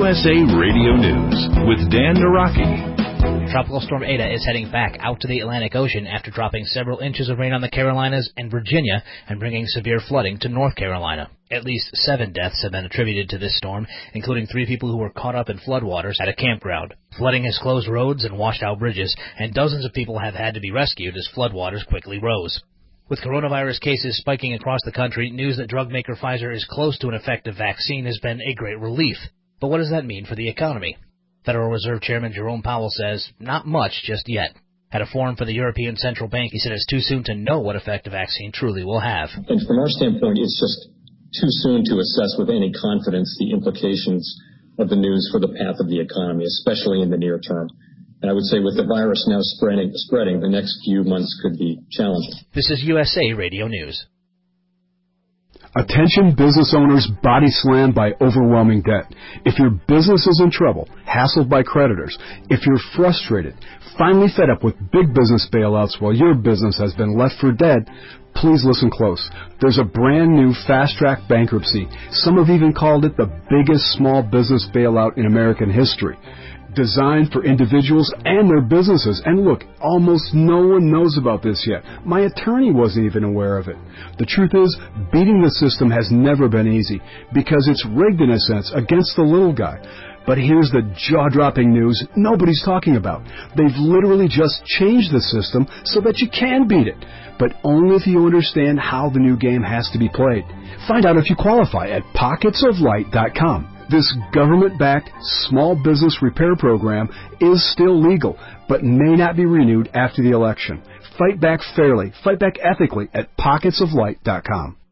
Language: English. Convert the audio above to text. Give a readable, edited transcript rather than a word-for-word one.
USA Radio News with Dan Naraki. Tropical Storm Eta is heading back out to the Atlantic Ocean after dropping several inches of rain on the Carolinas and Virginia and bringing severe flooding to North Carolina. At least 7 deaths have been attributed to this storm, including 3 people who were caught up in floodwaters at a campground. Flooding has closed roads and washed out bridges, and dozens of people have had to be rescued as floodwaters quickly rose. With coronavirus cases spiking across the country, news that drug maker Pfizer is close to an effective vaccine has been a great relief. But what does that mean for the economy? Federal Reserve Chairman Jerome Powell says not much just yet. At a forum for the European Central Bank, he said it's too soon to know what effect the vaccine truly will have. And from our standpoint, it's just too soon to assess with any confidence the implications of the news for the path of the economy, especially in the near term. And I would say with the virus now spreading, the next few months could be challenging. This is USA Radio News. Attention business owners body slammed by overwhelming debt. If your business is in trouble, hassled by creditors, if you're frustrated, finally fed up with big business bailouts while your business has been left for dead, please listen close. There's a brand new fast-track bankruptcy. Some have even called it the biggest small business bailout in American history. Designed for individuals and their businesses. And look, almost no one knows about this yet. My attorney wasn't even aware of it. The truth is, beating the system has never been easy because it's rigged in a sense against the little guy. But here's the jaw-dropping news nobody's talking about. They've literally just changed the system so that you can beat it, but only if you understand how the new game has to be played. Find out if you qualify at pocketsoflight.com. This government-backed small business repair program is still legal, but may not be renewed after the election. Fight back fairly, fight back ethically at pocketsoflight.com.